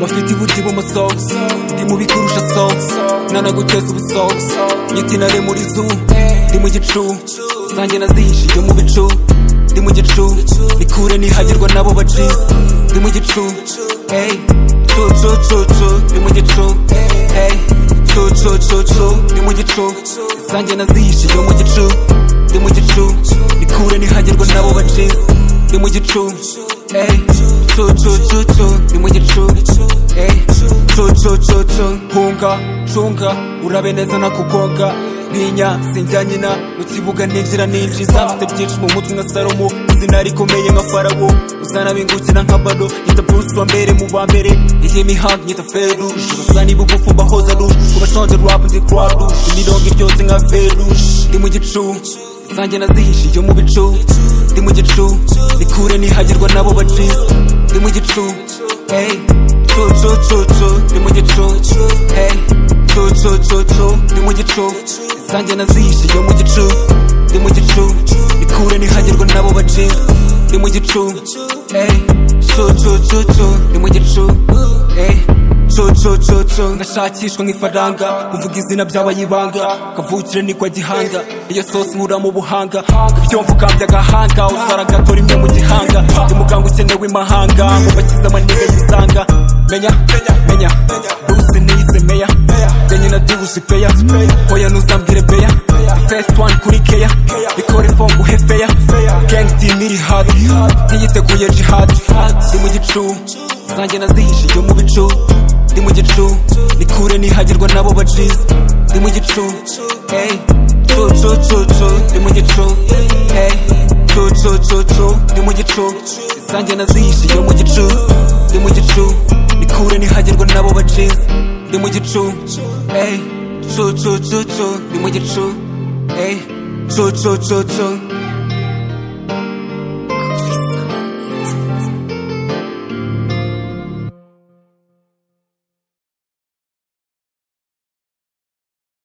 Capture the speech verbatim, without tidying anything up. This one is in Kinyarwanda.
bafite iburyo ibumoso ndi mu bikurusha so nanaguteza ubuso nyitinare muri zoo ndi mu gicu zanjye nazihishiye mu bicu ndi mu gicu nikure nihagirwa nabo bacize ndi mu gicu hey chu chu chu chu ndi mu gicu hey chu chu chu chu ndi mu gicu zanjye nazihishiye mu gicu ndi mu gicu nikure nihagirwa nabo bacize ndi mu gicu hey chu chu chu chu ndi mu gicu hey chu chu chu chu hunga cunga urabe neza nakugonga ntinya sinjya nyina mu kibuga ninjira ninjiza mfite byinshi mu mutwe nka Salomo izina rikomeye nka Farawo uzana bingukira nka Bado nyita Bruce wa mbere mu ba mbere iyi mihanda nyita Ferush usa nibugufu mbahoza rush kubashonje rap ndi crowd imirongo iryoze nka Ferush ndi mu gicu zanjye nazihishiye mu bicu ndi mu gicu nikure nihagirwa nabo bacize ndi mu gicu hey chu chu chu chu ndi mu gicu hey chu chu chu chu ndi mu gicu zanjye nazihishiye mu gicu ndi mu gicu nikure nihagirwa nabo bacize ndi mu gicu hey chu chu chu chu ndi mu gicu hey chu chu chu chu ndashakishwa nk'ifaranga kuvuga izina by'abayibanga kavukire ni kwa gihanga iyo sosi nkura mu buhanga ibyomvu kambya agahanga usara gato rimwe mu gihanga ndi muganga ukenewe imahanga ngo bakize amanega yisanga menya menya Bruce nize meya denye na dubusi peya oya ntuzambwire beya first one kuri keya bikore phone guhe feya gang team iri hard ntiyiteguye jihad ndi mu gicu zanjye nazihishiye mu bicu ndi mu gicu nikure nihagirwa nabo bacize ndi mu gicu hey chu chu chu chu ndi mu gicu hey chu chu chu chu ndi mu gicu zanjye nazihishiye mu gicu ndi mu gicu nikure nihagirwa nabo bacize ndi mu gicu hey chu chu chu chu ndi mu gicu hey chu chu chu chu